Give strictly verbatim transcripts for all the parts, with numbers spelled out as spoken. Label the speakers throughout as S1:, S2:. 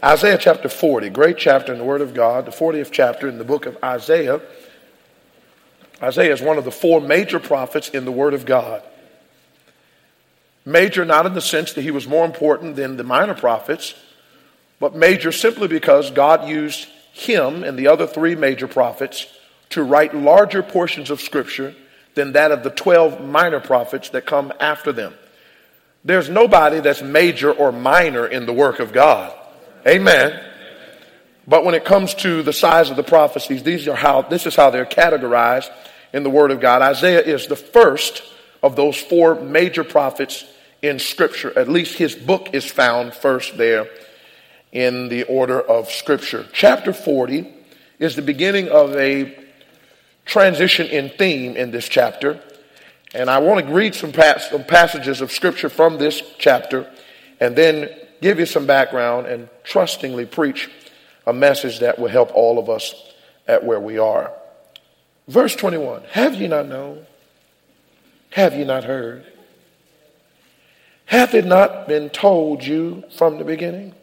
S1: Isaiah chapter forty, great chapter in the Word of God, the fortieth chapter in the book of Isaiah. Isaiah is one of the four major prophets in the Word of God. Major not in the sense that he was more important than the minor prophets, but major simply because God used him and the other three major prophets to write larger portions of Scripture than that of the twelve minor prophets that come after them. There's nobody that's major or minor in the work of God. Amen. But when it comes to the size of the prophecies, these are how this is how they're categorized in the Word of God. Isaiah is the first of those four major prophets in Scripture. At least his book is found first there in the order of Scripture. Chapter forty is the beginning of a transition in theme in this chapter. And I want to read some, pas- some passages of Scripture from this chapter and then give you some background and trustingly preach a message that will help all of us at where we are. Verse twenty-one, have ye not known? Have ye not heard? Hath it not been told you from the beginning?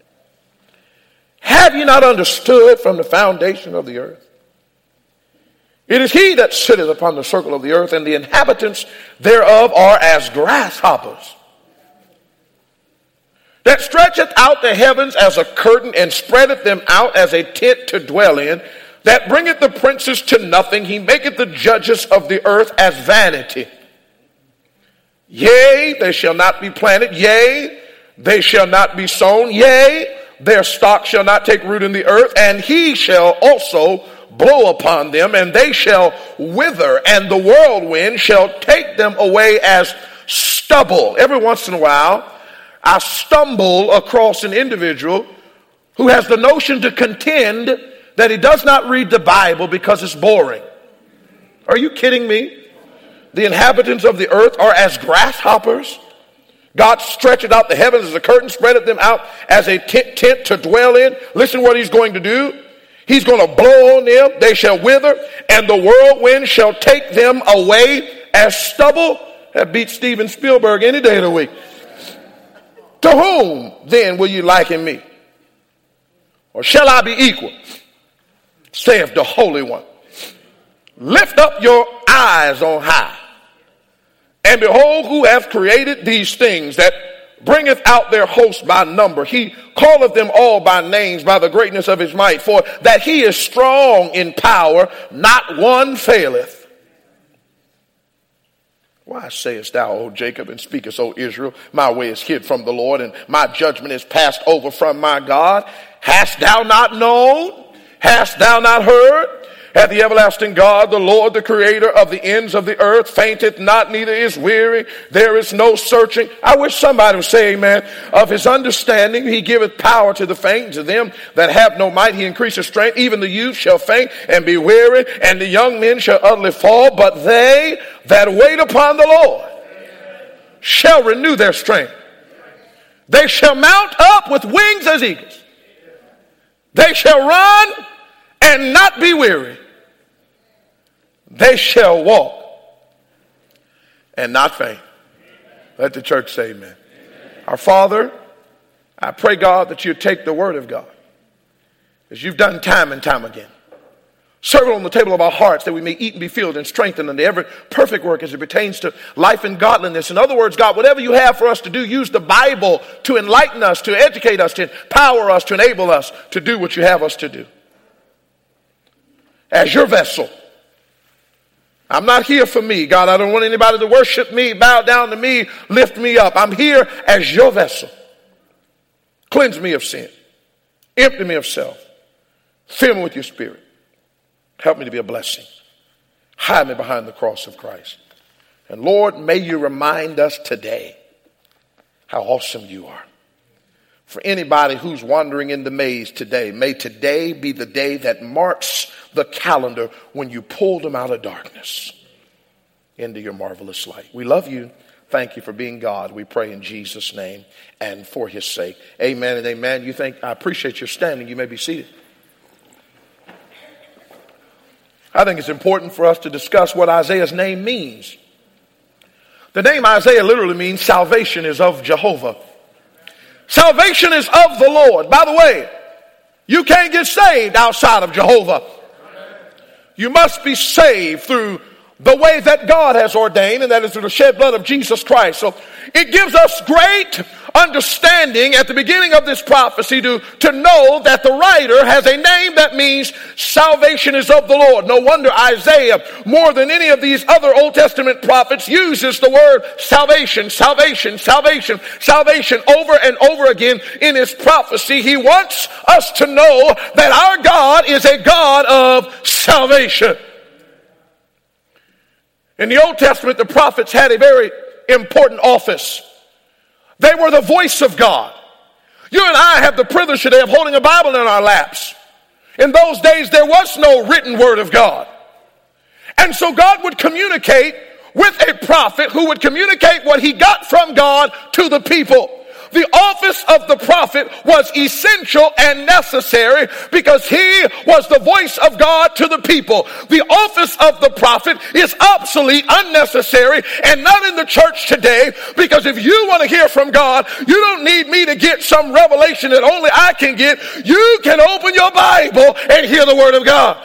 S1: Have ye not understood from the foundation of the earth? It is he that sitteth upon the circle of the earth, and the inhabitants thereof are as grasshoppers, that stretcheth out the heavens as a curtain, and spreadeth them out as a tent to dwell in, that bringeth the princes to nothing. He maketh the judges of the earth as vanity. Yea, they shall not be planted. Yea, they shall not be sown. Yea, their stock shall not take root in the earth. And he shall also blow upon them, and they shall wither, and the whirlwind shall take them away as stubble. Every once in a while, I stumble across an individual who has the notion to contend that he does not read the Bible because it's boring. Are you kidding me? The inhabitants of the earth are as grasshoppers. God stretched out the heavens as a curtain, spreadeth them out as a tent, tent to dwell in. Listen what he's going to do. He's going to blow on them. They shall wither, and the whirlwind shall take them away as stubble. That beats Steven Spielberg any day of the week. To whom then will you liken me? Or shall I be equal? Saith the Holy One. Lift up your eyes on high, and behold, who hath created these things, that bringeth out their host by number. He calleth them all by names, by the greatness of his might. For that he is strong in power, not one faileth. Why sayest thou, O Jacob, and speakest, O Israel, my way is hid from the Lord, and my judgment is passed over from my God? Hast thou not known? Hast thou not heard? Hath the everlasting God, the Lord, the creator of the ends of the earth, fainteth not, neither is weary. There is no searching. I wish somebody would say amen. Of his understanding, he giveth power to the faint. To them that have no might, he increaseth strength. Even the youth shall faint and be weary, and the young men shall utterly fall. But they that wait upon the Lord shall renew their strength. They shall mount up with wings as eagles. They shall run and not be weary. They shall walk and not faint. Let the church say amen. Amen. Our Father, I pray, God, that you take the word of God, as you've done time and time again. Serve it on the table of our hearts, that we may eat and be filled and strengthened unto every perfect work as it pertains to life and godliness. In other words, God, whatever you have for us to do, use the Bible to enlighten us, to educate us, to empower us, to enable us to do what you have us to do. As your vessel, I'm not here for me, God. I don't want anybody to worship me, bow down to me, lift me up. I'm here as your vessel. Cleanse me of sin. Empty me of self. Fill me with your spirit. Help me to be a blessing. Hide me behind the cross of Christ. And Lord, may you remind us today how awesome you are. For anybody who's wandering in the maze today, may today be the day that marks the calendar when you pull them out of darkness into your marvelous light. We love you. Thank you for being God. We pray in Jesus' name and for his sake. Amen and amen. You think, I appreciate your standing. You may be seated. I think it's important for us to discuss what Isaiah's name means. The name Isaiah literally means salvation is of Jehovah. Salvation is of the Lord. By the way, you can't get saved outside of Jehovah. You must be saved through the way that God has ordained, and that is through the shed blood of Jesus Christ. So it gives us great understanding at the beginning of this prophecy to, to know that the writer has a name that means salvation is of the Lord. No wonder Isaiah, more than any of these other Old Testament prophets, uses the word salvation, salvation, salvation, salvation over and over again in his prophecy. He wants us to know that our God is a God of salvation. In the Old Testament, the prophets had a very important office. They were the voice of God. You and I have the privilege today of holding a Bible in our laps. In those days, there was no written word of God. And so God would communicate with a prophet who would communicate what he got from God to the people. The office of the prophet was essential and necessary because he was the voice of God to the people. The office of the prophet is obsolete, unnecessary, and not in the church today, because if you want to hear from God, you don't need me to get some revelation that only I can get. You can open your Bible and hear the word of God.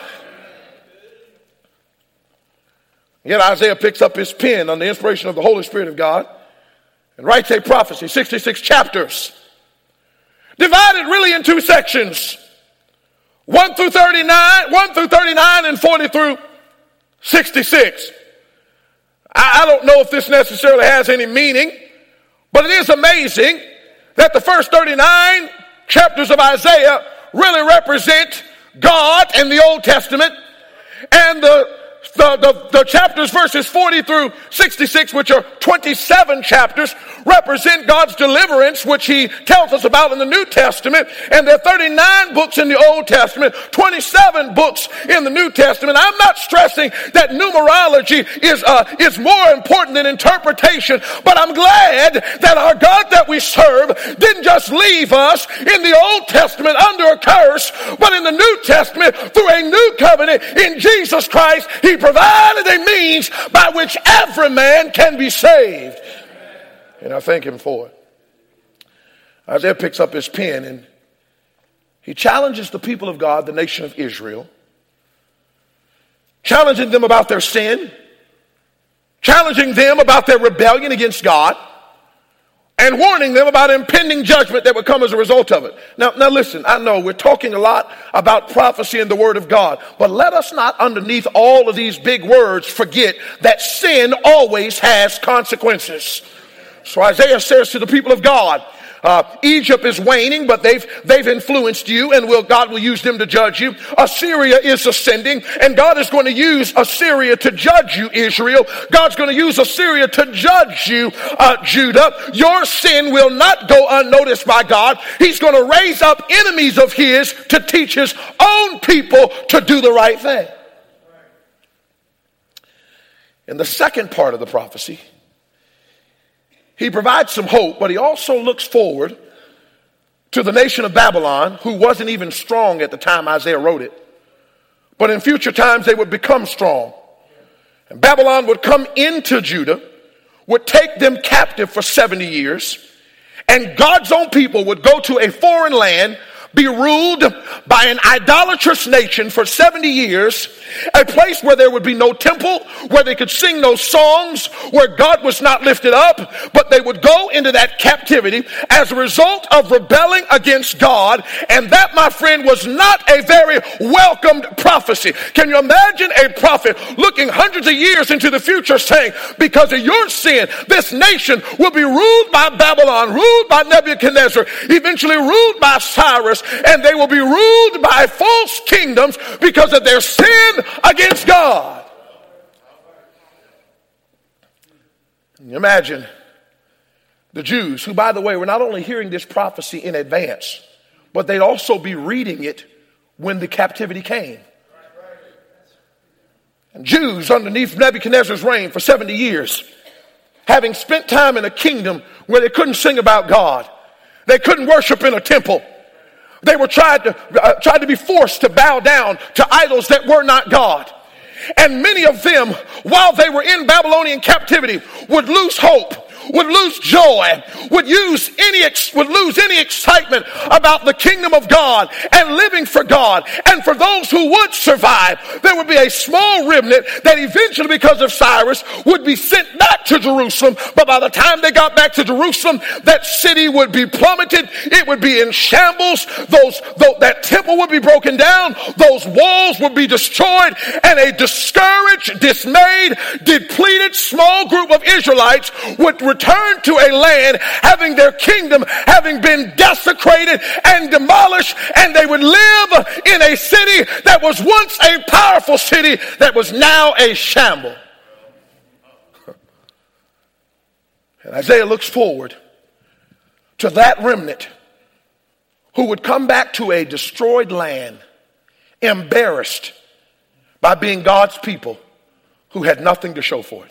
S1: Yet Isaiah picks up his pen on the inspiration of the Holy Spirit of God and writes a prophecy, sixty-six chapters, divided really in two sections, one through thirty-nine, one through thirty-nine, and forty through sixty-six. I, I don't know if this necessarily has any meaning, but it is amazing that the first thirty-nine chapters of Isaiah really represent God in the Old Testament, and the The, the, the chapters verses forty through sixty-six, which are twenty-seven chapters, represent God's deliverance, which he tells us about in the New Testament. And there are thirty-nine books in the Old Testament, twenty-seven books in the New Testament. I'm not stressing that numerology is, uh, is more important than interpretation, but I'm glad that our God that we serve didn't just leave us in the Old Testament under a curse, but in the New Testament through a new covenant in Jesus Christ. He provided a means by which every man can be saved. And I thank him for it. Isaiah picks up his pen and he challenges the people of God, the nation of Israel, challenging them about their sin, challenging them about their rebellion against God, and warning them about impending judgment that would come as a result of it. Now, now listen, I know we're talking a lot about prophecy and the word of God, but let us not underneath all of these big words forget that sin always has consequences. So Isaiah says to the people of God, Uh, Egypt is waning, but they've they've influenced you, and will God will use them to judge you. Assyria is ascending, and God is going to use Assyria to judge you, Israel. God's going to use Assyria to judge you, uh, Judah. Your sin will not go unnoticed by God. He's going to raise up enemies of his to teach his own people to do the right thing. In the second part of the prophecy, he provides some hope, but he also looks forward to the nation of Babylon, who wasn't even strong at the time Isaiah wrote it. But in future times, they would become strong. And Babylon would come into Judah, would take them captive for seventy years, and God's own people would go to a foreign land, be ruled by an idolatrous nation for seventy years, a place where there would be no temple, where they could sing no songs, where God was not lifted up, but they would go into that captivity as a result of rebelling against God. And that, my friend, was not a very welcomed prophecy. Can you imagine a prophet looking hundreds of years into the future saying, because of your sin, this nation will be ruled by Babylon, ruled by Nebuchadnezzar, eventually ruled by Cyrus, and they will be ruled by false kingdoms because of their sin against God. Imagine the Jews, who, by the way, were not only hearing this prophecy in advance, but they'd also be reading it when the captivity came. And Jews underneath Nebuchadnezzar's reign for seventy years, having spent time in a kingdom where they couldn't sing about God, they couldn't worship in a temple. They were tried to, uh, tried to be forced to bow down to idols that were not God. And many of them, while they were in Babylonian captivity, would lose hope, would lose joy, would use any would lose any excitement about the kingdom of God and living for God. And for those who would survive, there would be a small remnant that eventually, because of Cyrus, would be sent back to Jerusalem. But by the time they got back to Jerusalem, that city would be plummeted. It would be in shambles. Those, those that temple would be broken down. Those walls would be destroyed, and a discouraged, dismayed, depleted small group of Israelites would return to a land having their kingdom having been desecrated and demolished, and they would live in a city that was once a powerful city that was now a shamble. And Isaiah looks forward to that remnant who would come back to a destroyed land, embarrassed by being God's people who had nothing to show for it.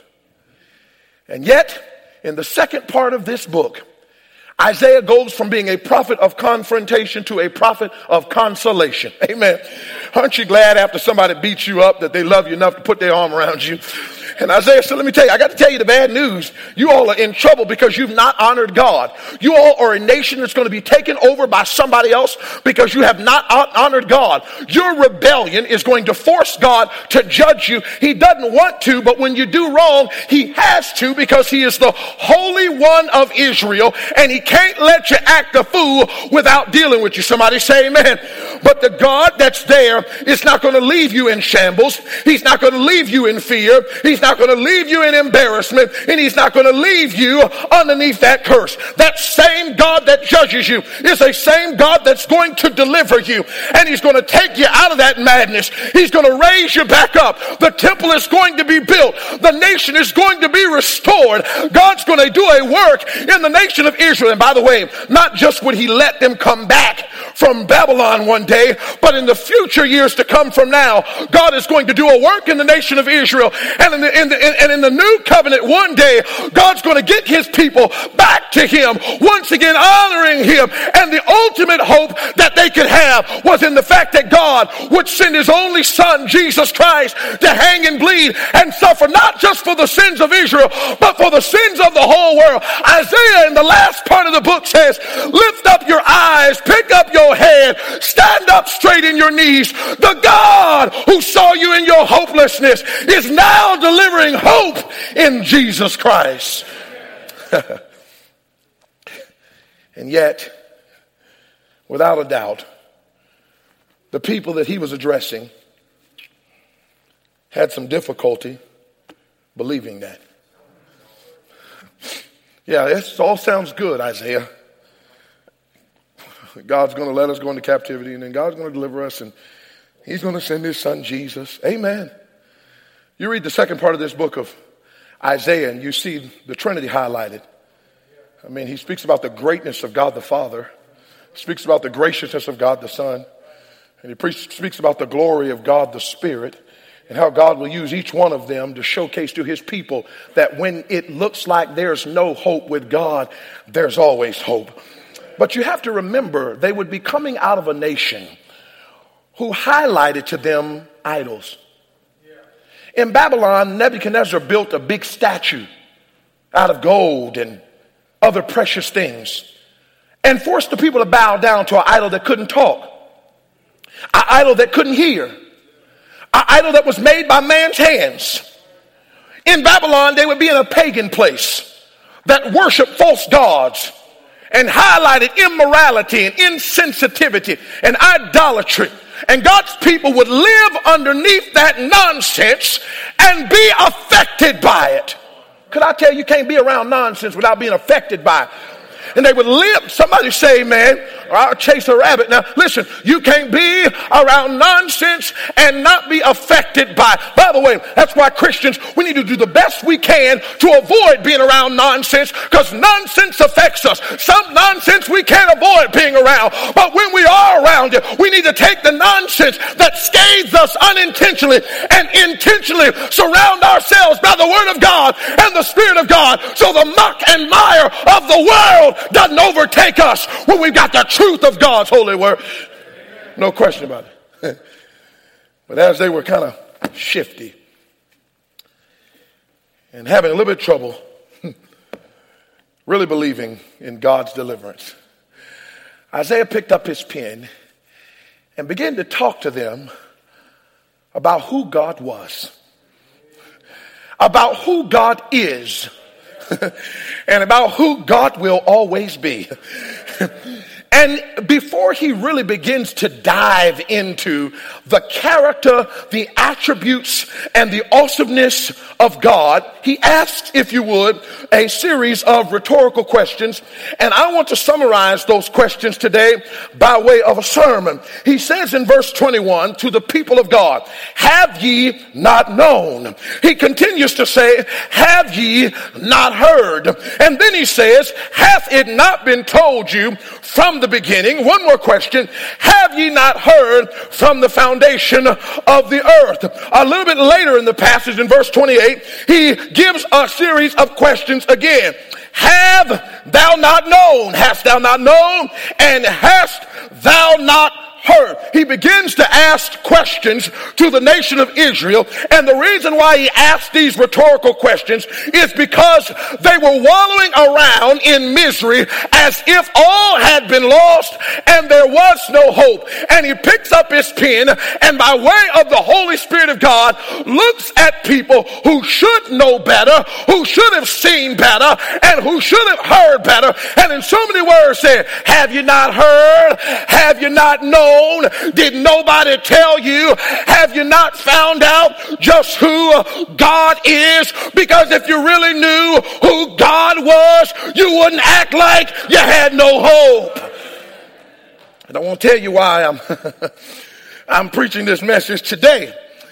S1: And yet, in the second part of this book, Isaiah goes from being a prophet of confrontation to a prophet of consolation. Amen. Aren't you glad after somebody beats you up that they love you enough to put their arm around you? And Isaiah said, let me tell you, I got to tell you the bad news. You all are in trouble because you've not honored God. You all are a nation that's going to be taken over by somebody else because you have not honored God. Your rebellion is going to force God to judge you. He doesn't want to, but when you do wrong, he has to, because he is the Holy One of Israel, and he can't let you act a fool without dealing with you. Somebody say amen. But the God that's there is not going to leave you in shambles. He's not going to leave you in fear. He's not going to leave you in embarrassment, and he's not going to leave you underneath that curse. That same God that judges you is a same God that's going to deliver you, and he's going to take you out of that madness. He's going to raise you back up. The temple is going to be built. The nation is going to be restored. God's going to do a work in the nation of Israel. And by the way, not just would he let them come back from Babylon one day, but in the future years to come from now, God is going to do a work in the nation of Israel. And in the, in the, in, and in the new covenant one day, God's going to get his people back to him, once again honoring him. And the ultimate hope that they could have was in the fact that God would send his only son, Jesus Christ, to hang and bleed and suffer, not just for the sins of Israel, but for the sins of the whole world. Isaiah in the last part of the book says, lift up your eyes, pick up your head, stand up straight in your knees. The God who saw you in your hopelessness is now delivering hope in Jesus Christ. And yet, without a doubt, the people that he was addressing had some difficulty believing that. Yeah, this all sounds good, Isaiah. God's going to let us go into captivity, and then God's going to deliver us, and he's going to send his son Jesus. Amen. You read the second part of this book of Isaiah, and you see the Trinity highlighted. I mean, he speaks about the greatness of God the Father, speaks about the graciousness of God the Son, and he pre- speaks about the glory of God the Spirit, and how God will use each one of them to showcase to his people that when it looks like there's no hope with God, there's always hope. But you have to remember, they would be coming out of a nation who highlighted to them idols. In Babylon, Nebuchadnezzar built a big statue out of gold and other precious things and forced the people to bow down to an idol that couldn't talk, an idol that couldn't hear, an idol that was made by man's hands. In Babylon, they would be in a pagan place that worshiped false gods and highlighted immorality and insensitivity and idolatry. And God's people would live underneath that nonsense and be affected by it. Could I tell you, you can't be around nonsense without being affected by it. And they would live, somebody say, man, or I'll chase a rabbit. Now, listen, you can't be around nonsense and not be affected by it. By the way, that's why Christians, we need to do the best we can to avoid being around nonsense, because nonsense affects us. Some nonsense we can't avoid being around. But when we are around it, we need to take the nonsense that scathes us unintentionally and intentionally surround ourselves by the Word of God and the Spirit of God, so the muck and mire of the world doesn't overtake us when we've got the truth of God's holy word. No question about it. But as they were kind of shifty and having a little bit of trouble really believing in God's deliverance, Isaiah picked up his pen and began to talk to them about who God was, about who God is, and about who God will always be. And before he really begins to dive into the character, the attributes, and the awesomeness of God, he asks, if you would, a series of rhetorical questions. And I want to summarize those questions today by way of a sermon. He says in verse twenty-one to the people of God, have ye not known? He continues to say, have ye not heard? And then he says, hath it not been told you from the beginning? One more question. Have ye not heard from the foundation of the earth? A little bit later in the passage in verse twenty-eight, he gives a series of questions again. Have thou not known? Hast thou not known? And hast thou not heard? He begins to ask questions to the nation of Israel, and the reason why he asked these rhetorical questions is because they were wallowing around in misery as if all had been lost and there was no hope. And he picks up his pen and by way of the Holy Spirit of God looks at people who should know better, who should have seen better, and who should have heard better, and in so many words said, have you not heard? Have you not known? Did nobody tell you? Have you not found out just who God is? Because if you really knew who God was, you wouldn't act like you had no hope. And I won't tell you why I'm I'm preaching this message today,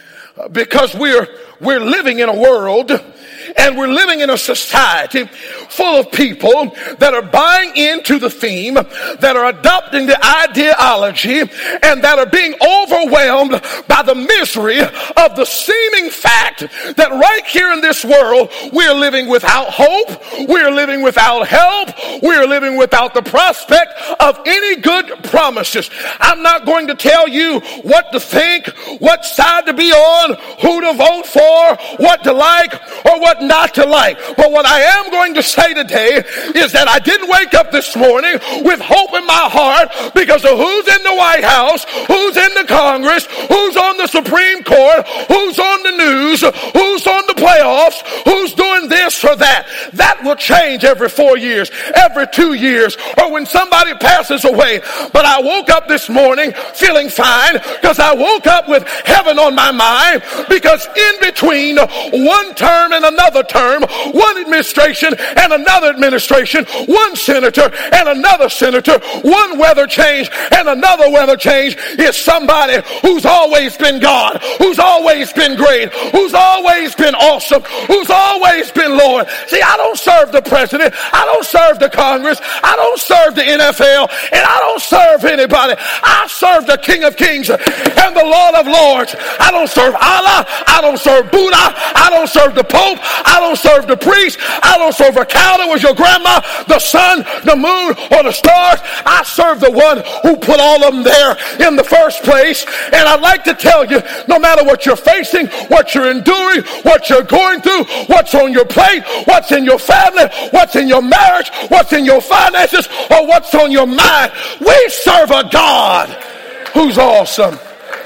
S1: because we're we're living in a world and we're living in a society full of people that are buying into the theme, that are adopting the ideology, and that are being overwhelmed by the misery of the seeming fact that right here in this world, we're living without hope, we're living without help, we're living without the prospect of any good promises. I'm not going to tell you what to think, what side to be on, who to vote for, what to like, or what not to like. But what I am going to say today is that I didn't wake up this morning with hope in my heart because of who's in the White House, who's in the Congress, who's on the Supreme Court, who's on the news, who's on the playoffs, who's doing this or that. That will change every four years, every two years, or when somebody passes away. But I woke up this morning feeling fine because I woke up with heaven on my mind, because in between one term and another term, one administration and another administration, one senator and another senator, one weather change and another weather change, is somebody who's always been God, who's always been great, who's always been awesome, who's always been Lord. See, I don't serve the president, I don't serve the Congress, I don't serve the N F L, and I don't serve anybody. I serve the King of Kings and the Lord of Lords. I don't serve Allah, I don't serve Buddha, I don't serve the Pope, I don't serve the priest, I don't serve a cow that was your grandma, the sun, the moon, or the stars. I serve the one who put all of them there in the first place. And I'd like to tell you, no matter what you're facing, what you're enduring, what you're going through, what's on your plate, what's in your family, what's in your marriage, what's in your finances, or what's on your mind, we serve a God who's awesome.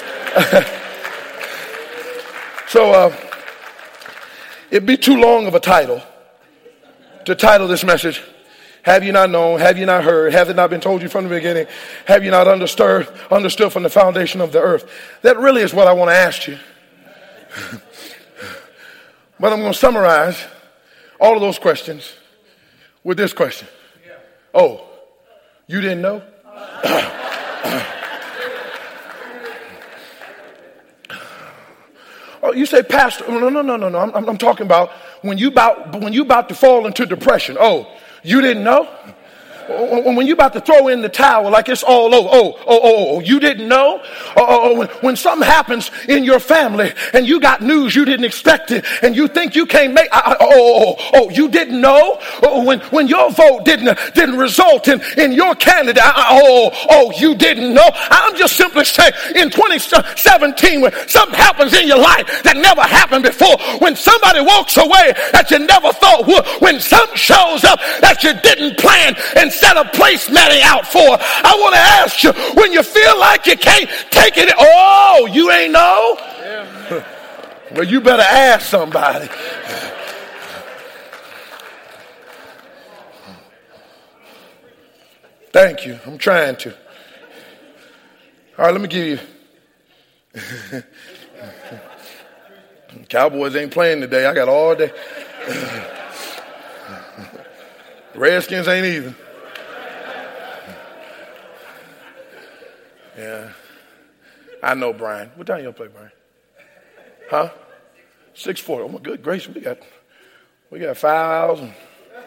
S1: So, uh, it'd be too long of a title to title this message, have you not known, have you not heard, have it not been told you from the beginning, have you not understood, understood from the foundation of the earth. That really is what I want to ask you. But I'm going to summarize all of those questions with this question. Oh, you didn't know? Oh, you say, Pastor, no, no, no, no, no. I'm, I'm talking about when you about when you about to fall into depression. Oh, you didn't know? When you're about to throw in the towel like it's all over. Oh, oh, oh, oh, you didn't know? Oh, oh, when, when something happens in your family and you got news you didn't expect it and you think you can't make, oh, oh, oh, oh you didn't know? Oh, when, when your vote didn't, didn't result in, in your candidate, oh, oh, you didn't know? I'm just simply saying in twenty seventeen when something happens in your life that never happened before, when somebody walks away that you never thought would, when something shows up that you didn't plan and set a placematting out for, I want to ask you, when you feel like you can't take it, oh, you ain't know? Yeah. Well, you better ask somebody. Thank you. I'm trying to. All right, let me give you. Cowboys ain't playing today. I got all day. Redskins ain't either. Yeah. I know, Brian. What time y'all play, Brian? Huh? six forty. Oh, my good gracious. We got, we got five hours and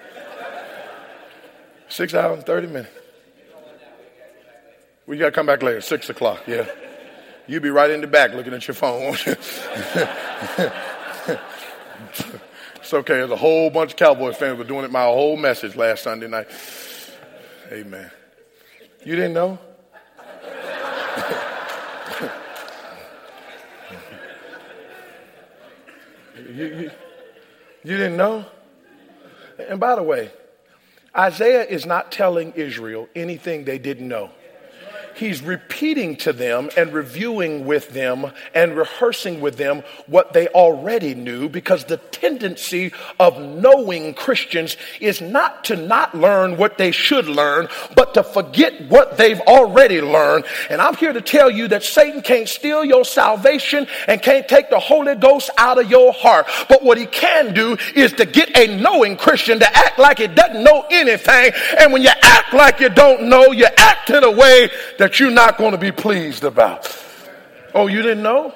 S1: six hours and thirty minutes. We got to come back later. Six o'clock. Yeah. You'll be right in the back looking at your phone, won't you? It's okay. There's a whole bunch of Cowboys fans were doing it my whole message last Sunday night. Amen. You didn't know? you, you, you didn't know? And by the way, Isaiah is not telling Israel anything they didn't know. He's repeating to them and reviewing with them and rehearsing with them what they already knew, because the tendency of knowing Christians is not to not learn what they should learn, but to forget what they've already learned. And I'm here to tell you that Satan can't steal your salvation and can't take the Holy Ghost out of your heart. But what he can do is to get a knowing Christian to act like it doesn't know anything. And when you act like you don't know, you act in a way that you're not going to be pleased about. Oh, you didn't know?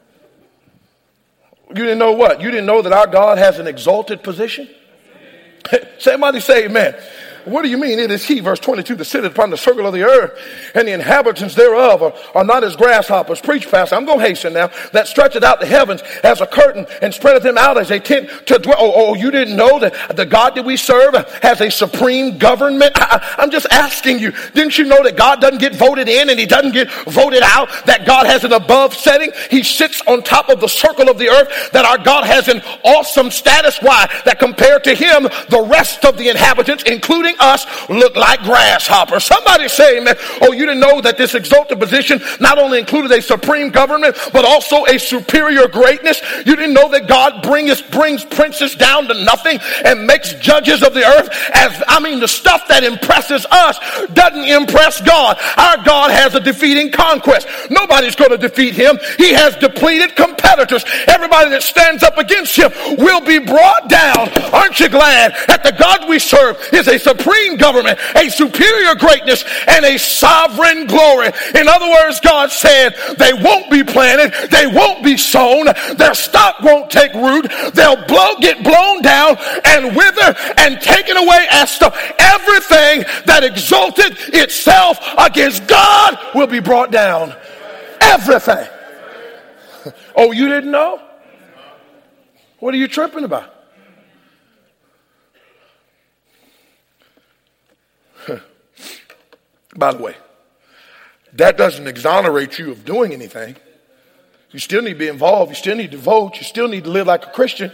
S1: You didn't know what? You didn't know that our God has an exalted position? Somebody say amen. What do you mean? It is he, verse twenty-two, that sitteth upon the circle of the earth, and the inhabitants thereof are, are not as grasshoppers. Preach, Pastor. I'm going to hasten now. That stretcheth out the heavens as a curtain and spreadeth them out as a tent to dwell. Oh, oh, you didn't know that the God that we serve has a supreme government? I, I'm just asking you. Didn't you know that God doesn't get voted in and he doesn't get voted out? That God has an above setting. He sits on top of the circle of the earth. That our God has an awesome status. Why? That compared to him, the rest of the inhabitants, including us, look like grasshoppers. Somebody say, man, oh, you didn't know that this exalted position not only included a supreme government, but also a superior greatness? You didn't know that God brings, brings princes down to nothing and makes judges of the earth? As I mean, the stuff that impresses us doesn't impress God. Our God has a defeating conquest. Nobody's going to defeat him. He has depleted competitors. Everybody that stands up against him will be brought down. Aren't you glad that the God we serve is a supreme government, a superior greatness, and a sovereign glory? In other words, God said they won't be planted, they won't be sown, their stock won't take root, they'll blow, get blown down and wither and taken away as stuff. Everything that exalted itself against God will be brought down. Everything. Oh, you didn't know? What are you tripping about? By the way, that doesn't exonerate you of doing anything. You still need to be involved. You still need to vote. You still need to live like a Christian.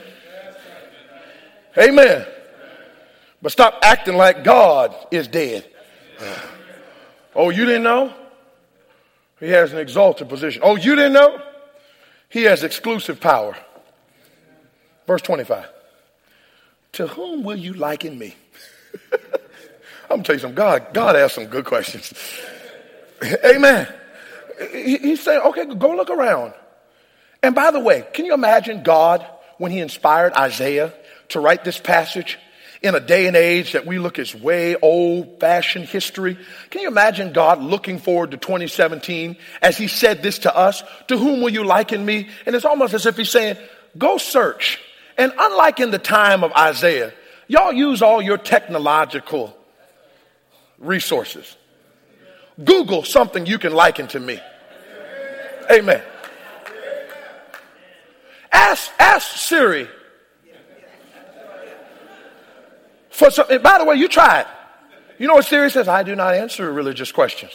S1: Amen. But stop acting like God is dead. Oh, you didn't know? He has an exalted position. Oh, you didn't know? He has exclusive power. Verse twenty-five. To whom will you liken me? I'm going to tell you something. God, God asks some good questions. Amen. He, he's saying, okay, go look around. And by the way, can you imagine God when he inspired Isaiah to write this passage in a day and age that we look as way old-fashioned history? Can you imagine God looking forward to twenty seventeen as he said this to us? To whom will you liken me? And it's almost as if he's saying, go search. And unlike in the time of Isaiah, y'all use all your technological resources. Google something you can liken to me. Amen. Ask, ask Siri for something. By the way, you try it. You know what Siri says? I do not answer religious questions.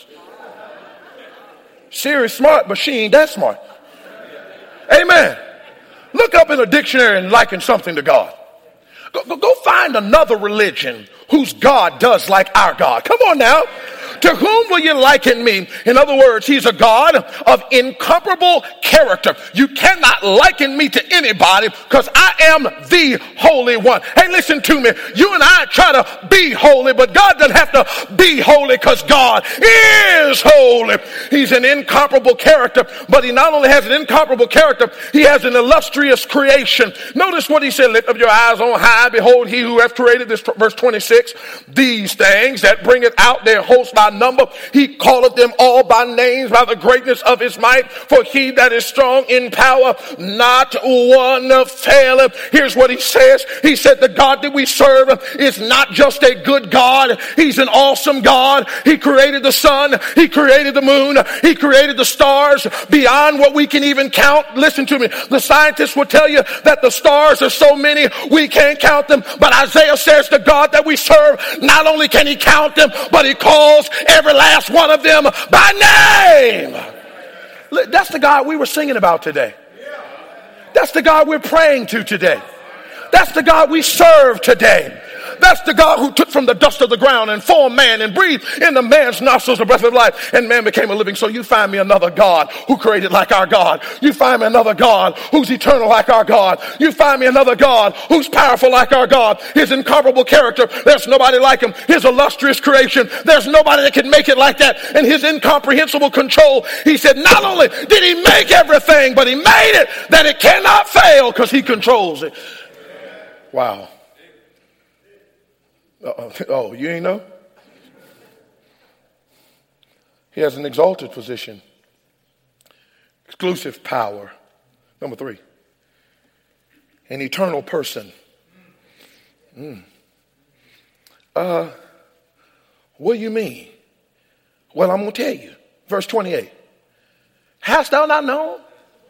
S1: Siri's smart, but she ain't that smart. Amen. Look up in a dictionary and liken something to God. Go, go, go find another religion whose God does like our God. Come on now. To whom will you liken me? In other words, he's a God of incomparable character. You cannot liken me to anybody because I am the Holy One. Hey, listen to me. You and I try to be holy, but God doesn't have to be holy because God is holy. He's an incomparable character, but he not only has an incomparable character, he has an illustrious creation. Notice what he said, lift up your eyes on high. Behold, he who hath created this, verse twenty-six, these things that bringeth out their host by number, he calleth them all by names by the greatness of his might, for he that is strong in power, not one faileth. Here's what he says. He said the God that we serve is not just a good God, he's an awesome God. He created the sun, he created the moon, he created the stars beyond what we can even count. Listen to me, the scientists will tell you that the stars are so many we can't count them, but Isaiah says the God that we serve, not only can he count them, but he calls every last one of them by name. That's the God we were singing about today. That's the God we're praying to today. That's the God we serve today. That's the God who took from the dust of the ground and formed man and breathed in the man's nostrils the breath of life, and man became a living soul. You find me another God who created like our God. You find me another God who's eternal like our God. You find me another God who's powerful like our God. His incomparable character, there's nobody like him. His illustrious creation, there's nobody that can make it like that. And his incomprehensible control, he said not only did he make everything, but he made it that it cannot fail because he controls it. Wow. Uh-oh. Oh, you ain't know? He has an exalted position. Exclusive power. Number three. An eternal person. Mm. Uh, what do you mean? Well, I'm going to tell you. Verse twenty-eight. Hast thou not known?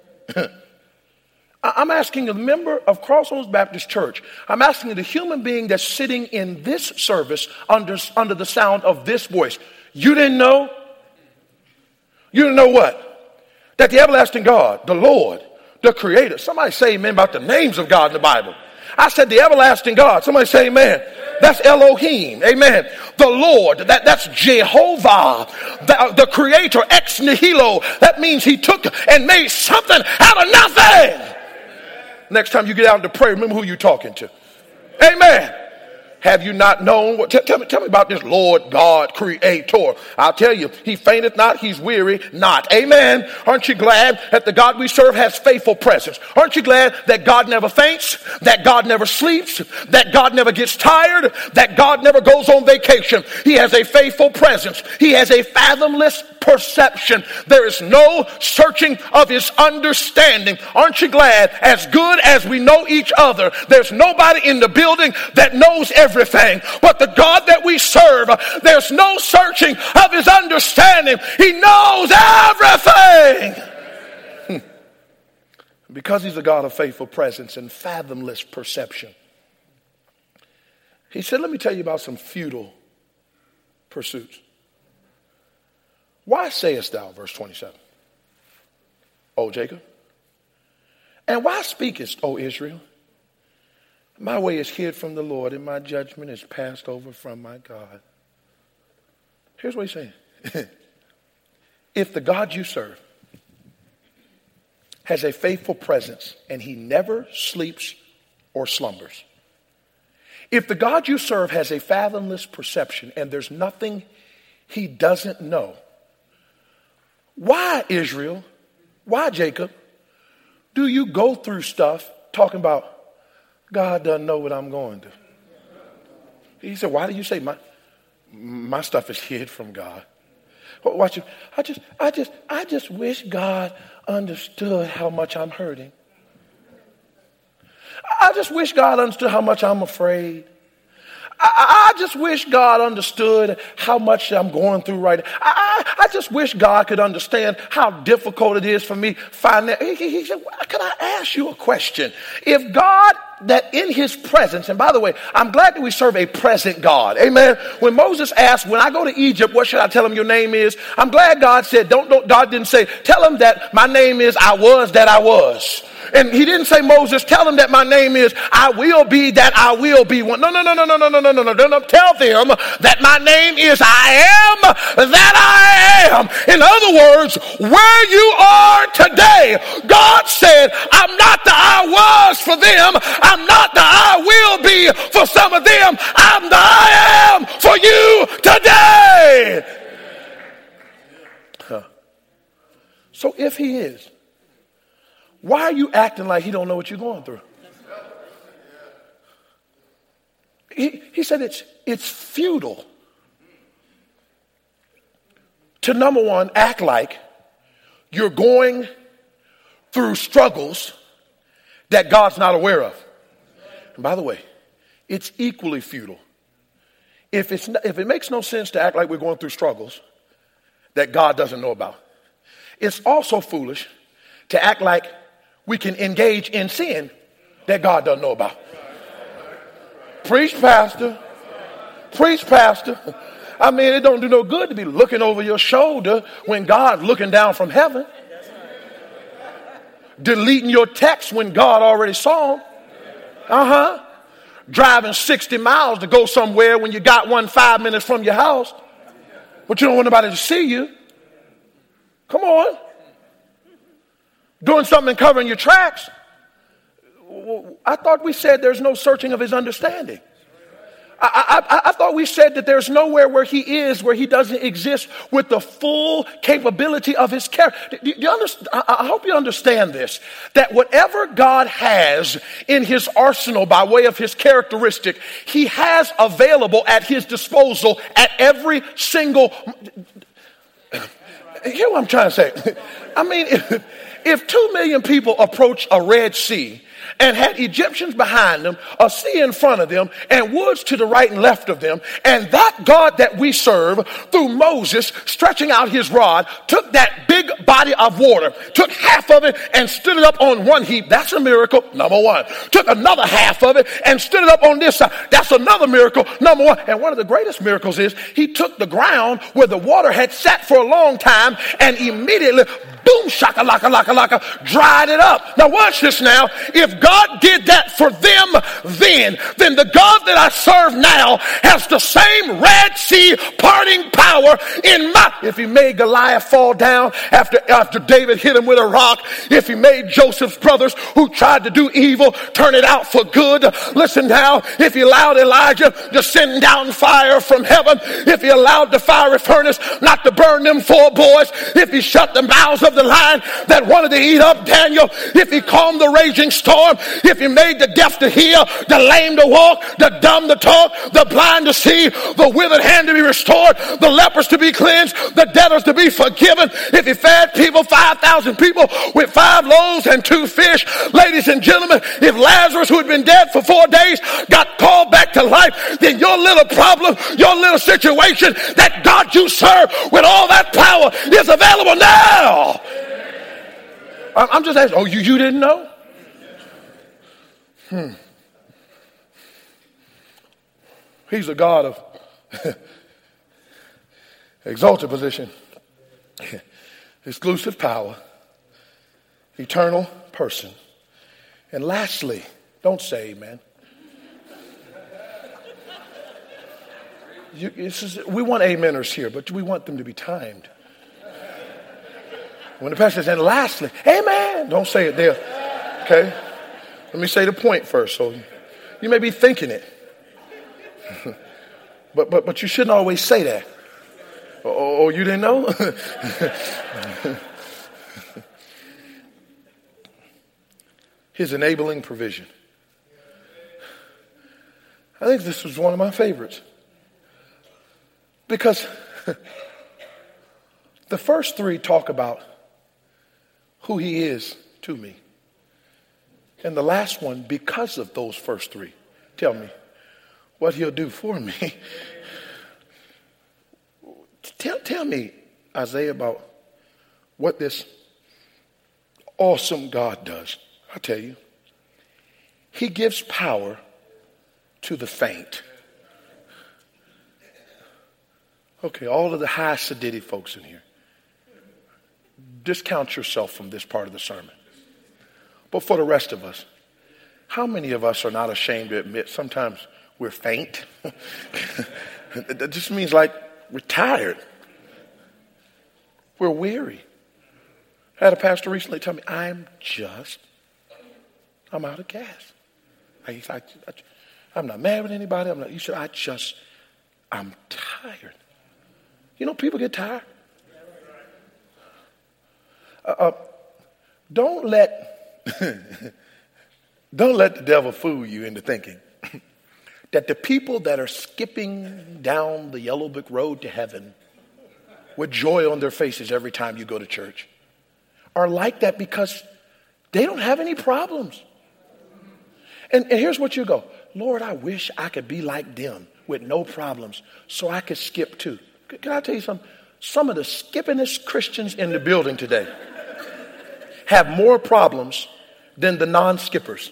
S1: I'm asking the member of Crossroads Baptist Church. I'm asking the human being that's sitting in this service under, under the sound of this voice. You didn't know? You didn't know what? That the everlasting God, the Lord, the Creator. Somebody say amen about the names of God in the Bible. I said the everlasting God. Somebody say amen. That's Elohim. Amen. The Lord. That, that's Jehovah. The, the Creator. Ex nihilo. That means he took and made something out of nothing. Next time you get out to pray, remember who you're talking to. Amen. Have you not known? What, tell, tell me, tell me about this Lord God Creator. I'll tell you, he fainteth not, he's weary not. Amen. Aren't you glad that the God we serve has faithful presence? Aren't you glad that God never faints, that God never sleeps, that God never gets tired, that God never goes on vacation? He has a faithful presence. He has a fathomless perception. There is no searching of his understanding. Aren't you glad, as good as we know each other, there's nobody in the building that knows everything. Everything. But the God that we serve, there's no searching of his understanding. He knows everything. Hmm. Because he's a God of faithful presence and fathomless perception. He said, let me tell you about some futile pursuits. Why sayest thou, verse twenty-seven, O Jacob? And why speakest, O Israel? My way is hid from the Lord, and my judgment is passed over from my God. Here's what he's saying. If the God you serve has a faithful presence, and he never sleeps or slumbers, if the God you serve has a fathomless perception, and there's nothing he doesn't know, why, Israel, why, Jacob, do you go through stuff talking about God doesn't know what I'm going to? He said, why do you say my my stuff is hid from God? Watch it. I just, I just, I just wish God understood how much I'm hurting. I just wish God understood how much I'm afraid. I, I just wish God understood how much I'm going through right now. I, I, I just wish God could understand how difficult it is for me. Find that. He, he said, can I ask you a question? If God, that in his presence, and by the way, I'm glad that we serve a present God. Amen. When Moses asked, when I go to Egypt, what should I tell him your name is? I'm glad God said, don't, don't God didn't say, tell him that my name is I was that I was. And he didn't say, Moses, tell them that my name is I will be that I will be one. No, no, no, no, no, no, no, no, no, no, no. Tell them that my name is I am that I am. In other words, where you are today, God said, I'm not the I was for them. I'm not the I will be for some of them. I'm the I am for you today. Huh. So if he is, why are you acting like he don't know what you're going through? He, he said it's, it's futile to, number one, act like you're going through struggles that God's not aware of. And by the way, it's equally futile if, it's, if it makes no sense to act like we're going through struggles that God doesn't know about. It's also foolish to act like we can engage in sin that God doesn't know about. Preach, pastor. Preach, pastor. I mean, it don't do no good to be looking over your shoulder when God's looking down from heaven. Deleting your text when God already saw them. Uh-huh. Driving sixty miles to go somewhere when you got one five minutes from your house. But you don't want nobody to see you. Come on. Doing something and covering your tracks. I thought we said there's no searching of his understanding. I, I, I thought we said that there's nowhere where he is, where he doesn't exist with the full capability of his character. Do you understand? I hope you understand this, that whatever God has in his arsenal by way of his characteristic, he has available at his disposal at every single. Hear what I'm trying to say? I mean, if, if two million people approach a Red Sea and had Egyptians behind them, a sea in front of them, and woods to the right and left of them, and that God that we serve, through Moses stretching out his rod, took that big body of water, took half of it and stood it up on one heap. That's a miracle, number one. Took another half of it and stood it up on this side. That's another miracle, number one. And one of the greatest miracles is he took the ground where the water had sat for a long time and immediately, boom, shaka laka laka laka, dried it up. Now watch this now. If God did that for them then, then the God that I serve now has the same Red Sea parting power in my. If he made Goliath fall down after, after David hit him with a rock, if he made Joseph's brothers who tried to do evil turn it out for good, listen now, if he allowed Elijah to send down fire from heaven, if he allowed the fiery furnace not to burn them four boys, if he shut the mouths of the lion that wanted to eat up Daniel, if he calmed the raging storm, if he made the deaf to hear, the lame to walk, the dumb to talk, the blind to see, the withered hand to be restored, the lepers to be cleansed, the debtors to be forgiven, if he fed people, five thousand people with five loaves and two fish, ladies and gentlemen, if Lazarus, who had been dead for four days, got called back to life, then your little problem, your little situation, that God you serve with all that power is available now. I'm just asking, oh, you, you didn't know? Hmm. He's a God of exalted position, exclusive power, eternal person. And lastly, don't say amen. You, this is, we want ameners here, but we want them to be timed. When the pastor says, and lastly, amen, don't say it there. Okay? Let me say the point first. So you may be thinking it. but but but you shouldn't always say that. Oh, oh you didn't know? His enabling provision. I think this was one of my favorites. Because the first three talk about who he is to me. And the last one, because of those first three, tell me, what he'll do for me. tell, tell me, Isaiah, about what this awesome God does. I'll tell you. He gives power to the faint. Okay, all of the high sedity folks in here, discount yourself from this part of the sermon. But for the rest of us, how many of us are not ashamed to admit sometimes we're faint? That just means like we're tired. We're weary. I had a pastor recently tell me, I'm just, I'm out of gas. I, I, I, I'm not mad with anybody. I'm not, you said, I just, I'm tired. You know, people get tired. Uh, uh, don't let, don't let the devil fool you into thinking that the people that are skipping down the yellow brick road to heaven with joy on their faces every time you go to church are like that because they don't have any problems. And, and here's what you go, Lord, I wish I could be like them with no problems so I could skip too. Can I tell you something? Some of the skippingest Christians in the building today have more problems than the non-skippers.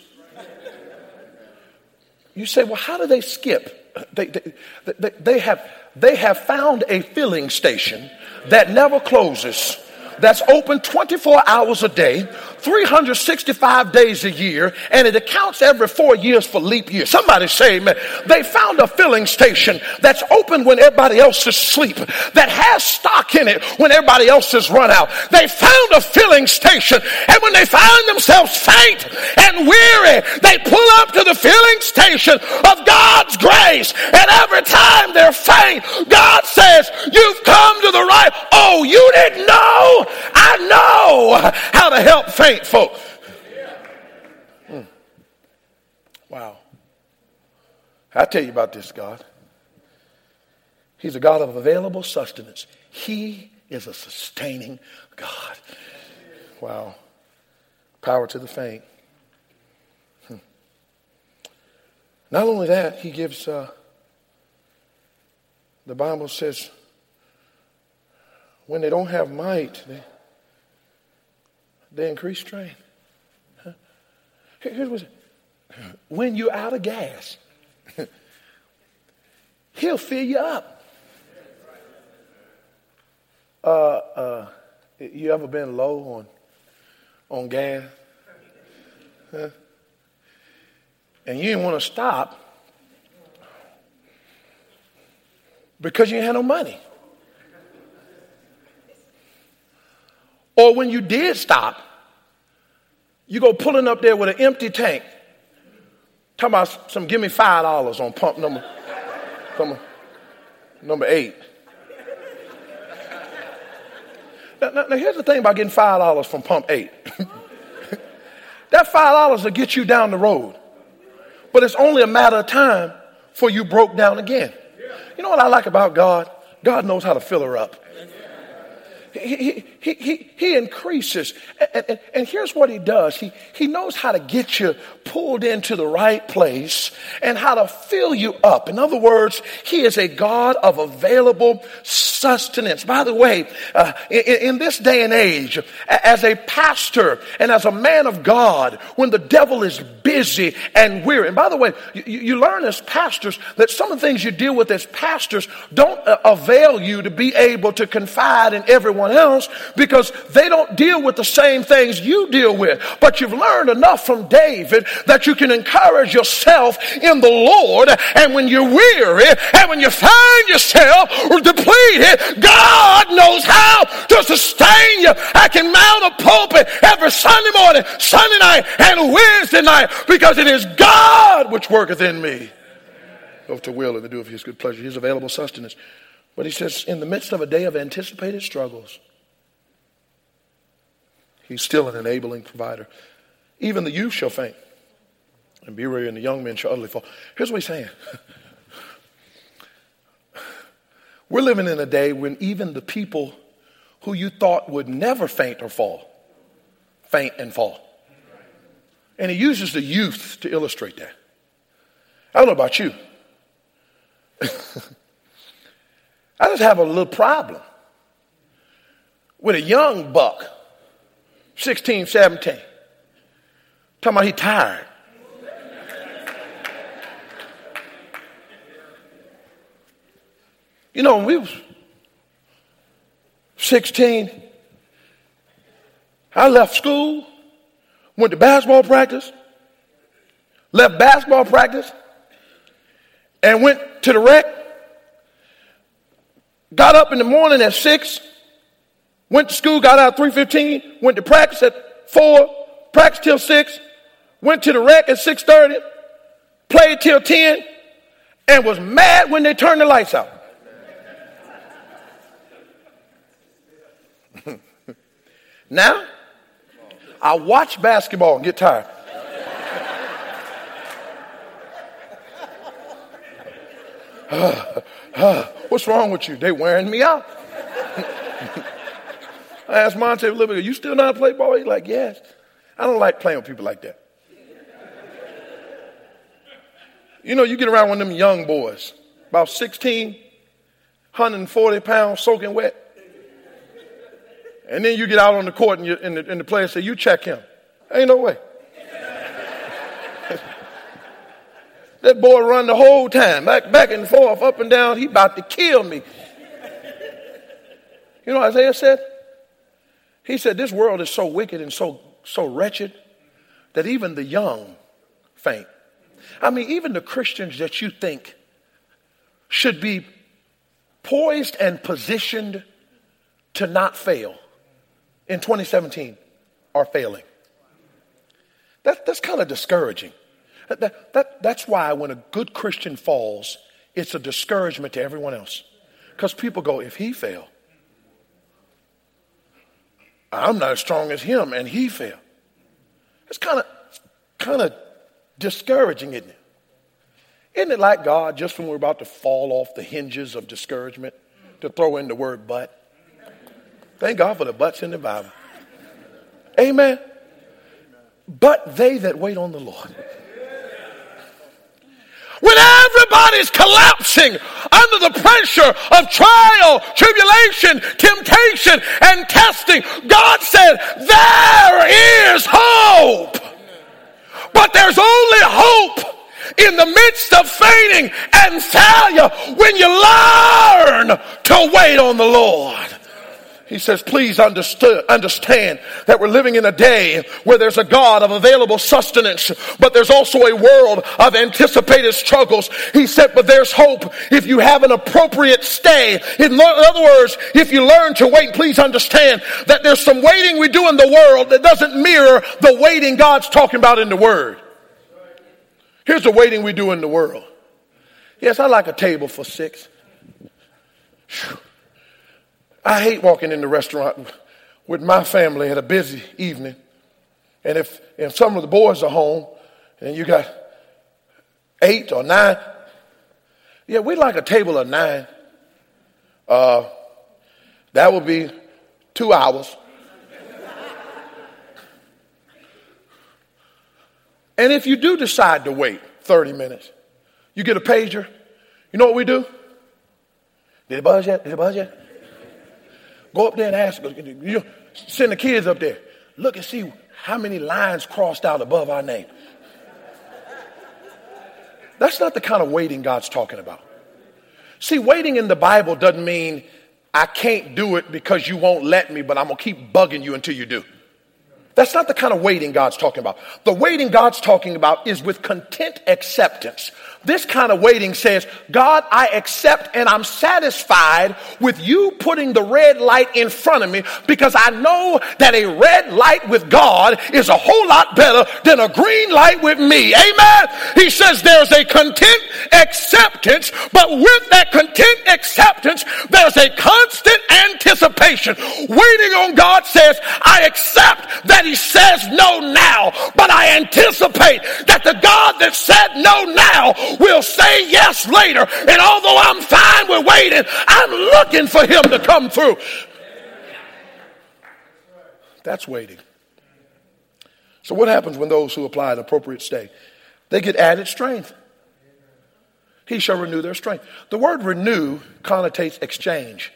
S1: You say, well, how do they skip? They, they, they, they, have, they have found a filling station that never closes, that's open twenty-four hours a day, three hundred sixty-five days a year, and it accounts every four years for leap year. Somebody say, man, they found a filling station that's open when everybody else is asleep, that has stock in it when everybody else has run out. They found a filling station, and when they find themselves faint and weary, they pull up to the filling station of God's grace, and every time they're faint, God says, you've come to the right. Oh, you didn't know? I know how to help faint folk. Mm. Wow. I'll tell you about this God. He's a God of available sustenance. He is a sustaining God. Wow. Power to the faint. Hmm. Not only that, he gives, uh, the Bible says, when they don't have might, they, they increase strength. Huh? Here's what, when you're out of gas, he'll fill you up. Uh, uh, you ever been low on on gas? Huh? And you didn't want to stop because you had no money. Or when you did stop, you go pulling up there with an empty tank. Talking about some give me five dollars on pump number, number, number eight. Now, now, now here's the thing about getting five dollars from pump eight. That five dollars will get you down the road. But it's only a matter of time before you broke down again. You know what I like about God? God knows how to fill her up. He, he, he, he increases. And, and, and here's what he does. He, he knows how to get you pulled into the right place and how to fill you up. In other words, he is a God of available sustenance. By the way, uh, in, in this day and age, as a pastor and as a man of God, when the devil is busy and weary, and by the way, you, you learn as pastors that some of the things you deal with as pastors don't uh, avail you to be able to confide in everyone else because they don't deal with the same things you deal with. But you've learned enough from David that you can encourage yourself in the Lord, and when you're weary and when you find yourself depleted, God knows how to sustain you. I can mount a pulpit every Sunday morning, Sunday night, and Wednesday night because it is God which worketh in me both to will and to do of his good pleasure. His available sustenance. But he says, in the midst of a day of anticipated struggles, he's still an enabling provider. Even the youth shall faint and be weary, and the young men shall utterly fall. Here's what he's saying. We're living in a day when even the people who you thought would never faint or fall, faint and fall. And he uses the youth to illustrate that. I don't know about you, I just have a little problem with a young buck, sixteen, seventeen, talking about he tired. You know, when we was sixteen, I left school, went to basketball practice, left basketball practice, and went to the rec. Got up in the morning at six, went to school, got out at three fifteen, went to practice at four, practiced till six, went to the rec at six thirty, played till ten, and was mad when they turned the lights out. Now, I watch basketball and get tired. uh, uh, what's wrong with you? They wearing me out. I asked Monte a little bit, you still know how to play ball? He's like, yes. I don't like playing with people like that. You know, you get around one of them young boys, about sixteen, one hundred forty pounds, soaking wet. And then you get out on the court and, you, and, the, and the player say, you check him. Ain't no way. That boy run the whole time, back, back and forth, up and down. He about to kill me. You know what Isaiah said? He said, this world is so wicked and so, so wretched that even the young faint. I mean, even the Christians that you think should be poised and positioned to not fail in twenty seventeen are failing. That, that's kind of discouraging. That, that, that, that's why when a good Christian falls, it's a discouragement to everyone else. Because people go, if he fell, I'm not as strong as him, and he fell. It's kind of kind of discouraging, isn't it? Isn't it like God, just when we're about to fall off the hinges of discouragement, to throw in the word but? Thank God for the buts in the Bible. Amen. But they that wait on the Lord. When everybody's collapsing under the pressure of trial, tribulation, temptation, and testing, God said, there is hope. But there's only hope in the midst of fainting and failure when you learn to wait on the Lord. He says, please understood, understand that we're living in a day where there's a God of available sustenance, but there's also a world of anticipated struggles. He said, but there's hope if you have an appropriate stay. In other words, if you learn to wait, please understand that there's some waiting we do in the world that doesn't mirror the waiting God's talking about in the Word. Here's the waiting we do in the world. Yes, I like a table for six. Whew. I hate walking in the restaurant with my family at a busy evening. And if, if some of the boys are home and you got eight or nine, yeah, we like a table of nine. Uh, that would be two hours. And if you do decide to wait thirty minutes, you get a pager. You know what we do? Did it buzz yet? Did it buzz yet? Go up there and ask, you send the kids up there. Look and see how many lines crossed out above our name. That's not the kind of waiting God's talking about. See, waiting in the Bible doesn't mean I can't do it because you won't let me, but I'm going to keep bugging you until you do. That's not the kind of waiting God's talking about. The waiting God's talking about is with content acceptance. This kind of waiting says, God, I accept and I'm satisfied with you putting the red light in front of me because I know that a red light with God is a whole lot better than a green light with me. Amen. He says there's a content acceptance, but with that content acceptance, there's a constant anticipation. Waiting on God says, I accept that he says no now, but I anticipate that the God that said no now will say yes later. And although I'm fine with waiting, I'm looking for him to come through. That's waiting. So what happens when those who apply an appropriate stay? They get added strength. He shall renew their strength. The word renew connotates exchange.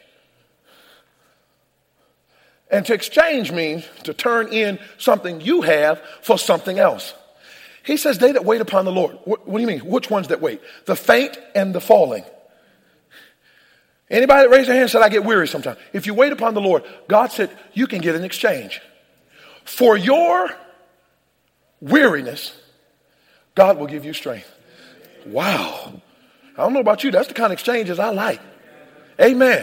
S1: And to exchange means to turn in something you have for something else. He says, they that wait upon the Lord. What, what do you mean? Which ones that wait? The faint and the falling. Anybody that raised their hand and said, I get weary sometimes. If you wait upon the Lord, God said, you can get an exchange. For your weariness, God will give you strength. Wow. I don't know about you. That's the kind of exchanges I like. Amen.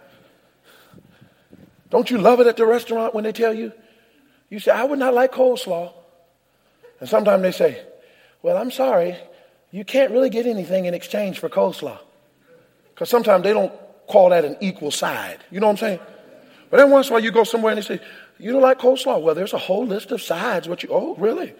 S1: Don't you love it at the restaurant when they tell you? You say, I would not like coleslaw. And sometimes they say, well, I'm sorry. You can't really get anything in exchange for coleslaw. Because sometimes they don't call that an equal side. You know what I'm saying? But then once in a while you go somewhere and they say, you don't like coleslaw? Well, there's a whole list of sides. What you? Oh, really?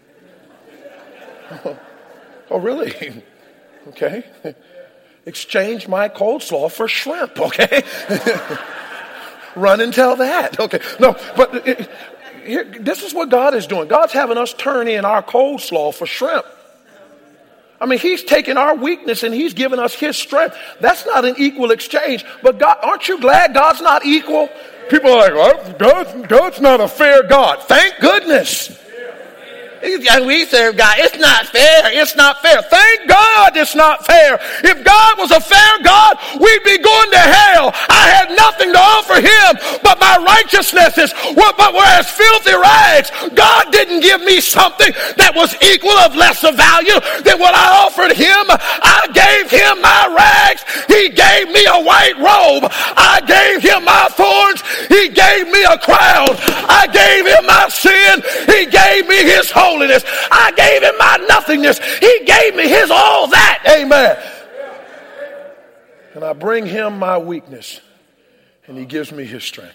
S1: Oh, really? Okay. Exchange my coleslaw for shrimp, okay? Run and tell that. Okay. No, but it, here, this is what God is doing. God's having us turn in our coleslaw for shrimp. I mean, he's taking our weakness and he's giving us his strength. That's not an equal exchange. But God, aren't you glad God's not equal? People are like, well, God's, God's not a fair God. Thank goodness. And we serve God. It's not fair. It's not fair. Thank God it's not fair. If God was a fair God, we'd be going to hell. I had nothing to offer him, but my righteousness is what but were as filthy rags. God didn't give me something that was equal of lesser value than what I offered him. I gave him my rags. He gave me a white robe. I gave him my thorns. He gave me a crown. I gave him my sin. He gave me his holiness. I gave him my nothingness. He gave me his all that. Amen. And I bring him my weakness, and he gives me his strength.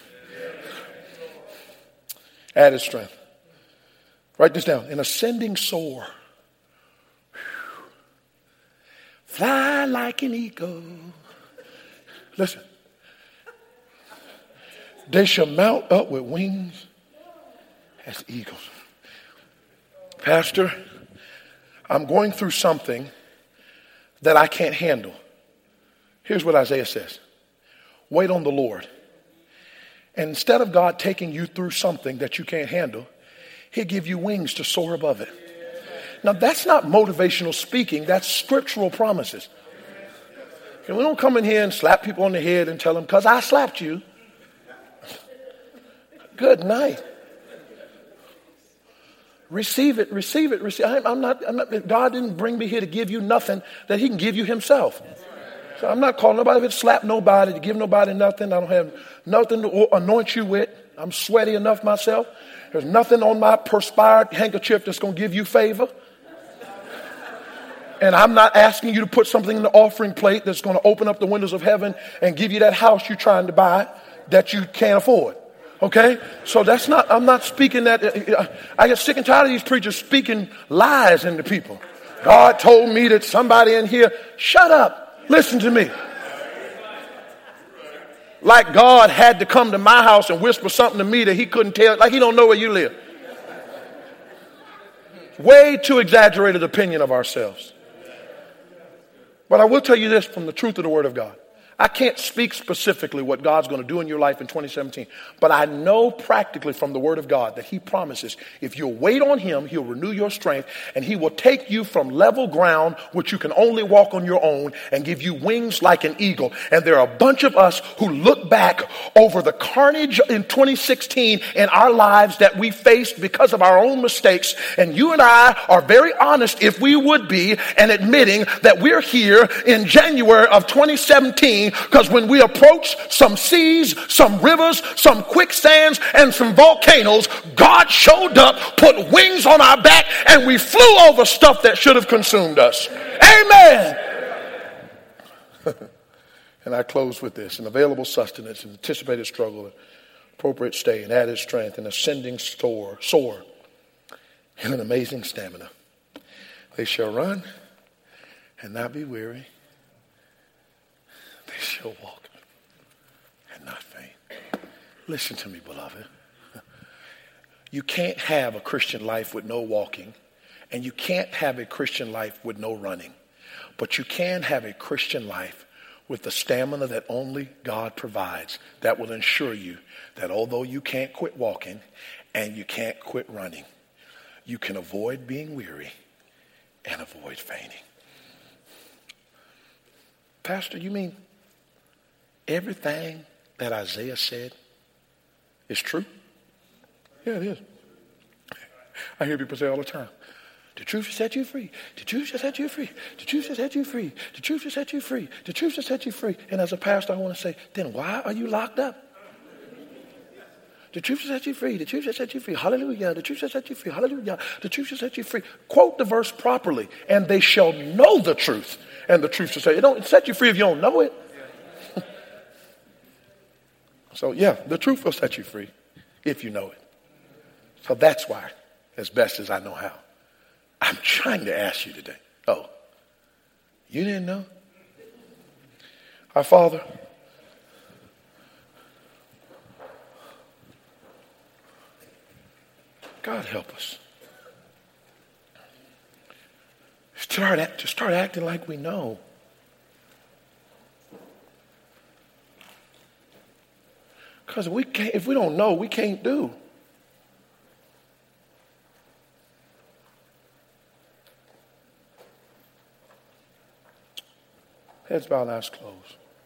S1: Added strength. Write this down. An ascending soar. Fly like an eagle. Listen. They shall mount up with wings as eagles. Pastor, I'm going through something that I can't handle. Here's what Isaiah says. Wait on the Lord. And instead of God taking you through something that you can't handle, he'll give you wings to soar above it. Now, that's not motivational speaking. That's scriptural promises. And we don't come in here and slap people on the head and tell them, because I slapped you. Good night. Receive it, receive it, receive it. I'm not, I'm not, God didn't bring me here to give you nothing that he can give you himself. So I'm not calling nobody to slap nobody, to give nobody nothing. I don't have nothing to anoint you with. I'm sweaty enough myself. There's nothing on my perspired handkerchief that's going to give you favor. And I'm not asking you to put something in the offering plate that's going to open up the windows of heaven and give you that house you're trying to buy that you can't afford. Okay? So that's not, I'm not speaking that. I get sick and tired of these preachers speaking lies into people. God told me that somebody in here, shut up. Listen to me. Like God had to come to my house and whisper something to me that he couldn't tell, like he don't know where you live. Way too exaggerated opinion of ourselves. But I will tell you this from the truth of the word of God. I can't speak specifically what God's going to do in your life in twenty seventeen, but I know practically from the word of God that he promises if you'll wait on him, he'll renew your strength and he will take you from level ground, which you can only walk on your own, and give you wings like an eagle. And there are a bunch of us who look back over the carnage in twenty sixteen in our lives that we faced because of our own mistakes. And you and I are very honest, if we would be, and admitting that we're here in January of twenty seventeen. Because when we approached some seas, some rivers, some quicksands, and some volcanoes, God showed up, put wings on our back, and we flew over stuff that should have consumed us. Amen. And I close with this. An available sustenance, an anticipated struggle, an appropriate stay, an added strength, an ascending soar, soar, and an amazing stamina. They shall run and not be weary. They shall walk and not faint. Listen to me, beloved. You can't have a Christian life with no walking, and you can't have a Christian life with no running. But you can have a Christian life with the stamina that only God provides that will ensure you that although you can't quit walking and you can't quit running, you can avoid being weary and avoid fainting. Pastor, you mean everything that Isaiah said is true? Yeah, it is. I hear people say all the time, the truth shall set you free. The truth shall set you free. The truth shall set you free. The truth shall set you free. The truth shall set you free. And as a pastor, I want to say, then why are you locked up? The truth shall set you free. The truth shall set you free. Hallelujah. The truth shall set you free. Hallelujah. The truth shall set you free. Quote the verse properly. And they shall know the truth. And the truth shall set you. It don't set you free if you don't know it. So yeah, the truth will set you free if you know it. So that's why, as best as I know how, I'm trying to ask you today. Oh, you didn't know? Our Father, God help us. Start act, to start acting like we know. Because we can't, if we don't know, we can't do. Heads bowed, eyes closed.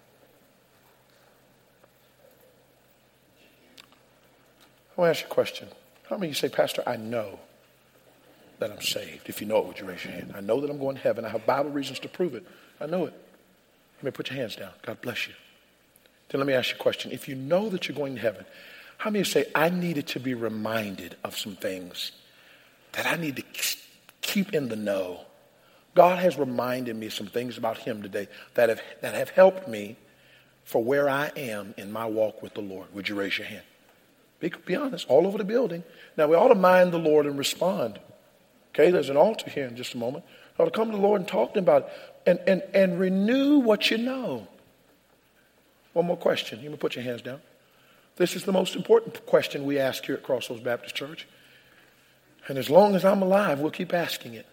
S1: I want to ask you a question. How many of you say, Pastor, I know that I'm saved? If you know it, would you raise your hand? I know that I'm going to heaven. I have Bible reasons to prove it. I know it. You may put your hands down. God bless you. Then let me ask you a question. If you know that you're going to heaven, how many of you say, I needed to be reminded of some things that I need to keep in the know? God has reminded me some things about him today that have, that have helped me for where I am in my walk with the Lord. Would you raise your hand? Be, be honest, all over the building. Now, we ought to mind the Lord and respond. Okay, there's an altar here in just a moment. We ought to come to the Lord and talk to him about it and, and, and renew what you know. One more question. You may put your hands down. This is the most important question we ask here at Crossroads Baptist Church. And as long as I'm alive, we'll keep asking it.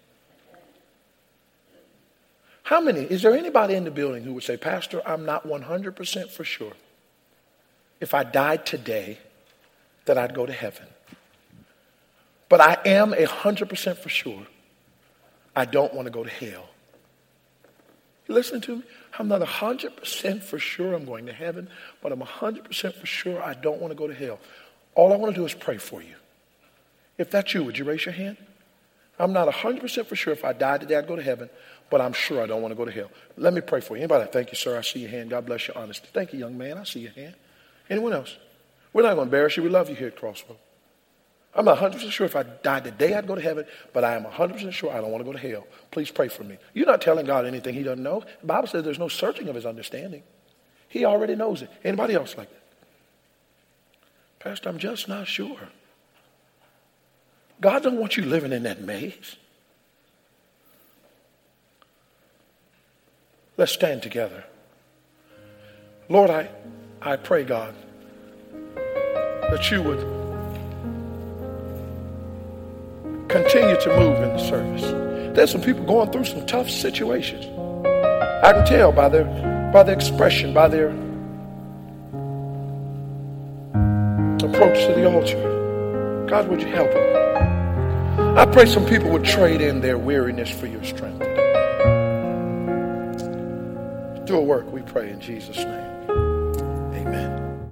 S1: How many, is there anybody in the building who would say, Pastor, I'm not one hundred percent for sure if I died today that I'd go to heaven. But I am one hundred percent for sure I don't want to go to hell. You listening to me? I'm not one hundred percent for sure I'm going to heaven, but I'm one hundred percent for sure I don't want to go to hell. All I want to do is pray for you. If that's you, would you raise your hand? I'm not one hundred percent for sure if I died today I'd go to heaven, but I'm sure I don't want to go to hell. Let me pray for you. Anybody? Thank you, sir. I see your hand. God bless your honesty. Thank you, young man. I see your hand. Anyone else? We're not going to embarrass you. We love you here at Crossroads. I'm not one hundred percent sure if I died today I'd go to heaven, but I am one hundred percent sure I don't want to go to hell. Please pray for me. You're not telling God anything he doesn't know. The Bible says there's no searching of his understanding. He already knows it. Anybody else like that? Pastor, I'm just not sure. God don't want you living in that maze. Let's stand together. Lord, I, I pray, God, that you would continue to move in the service. There's some people going through some tough situations. I can tell by their, by their expression, by their approach to the altar. God, would you help them? I pray some people would trade in their weariness for your strength today. Do a work, we pray in Jesus' name.